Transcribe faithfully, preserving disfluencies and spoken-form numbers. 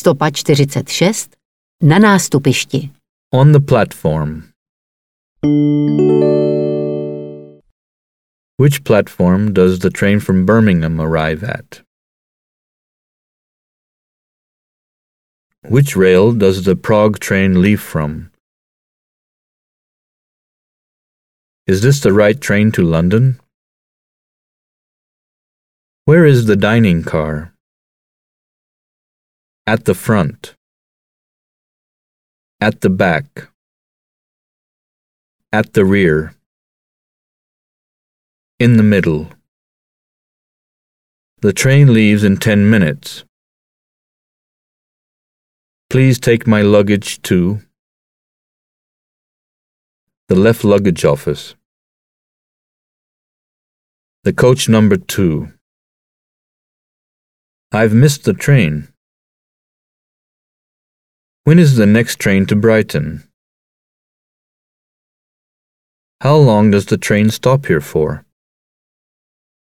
Stopa čtyřicet šest. Na nástupišti. On the platform. Which platform does the train from Birmingham arrive at? Which rail does the Prague train leave from? Is this the right train to London? Where is the dining car? At the front. At the back. At the rear. In the middle. The train leaves in ten minutes. Please take my luggage to the left luggage office. The coach number two. I've missed the train. When is the next train to Brighton? How long does the train stop here for?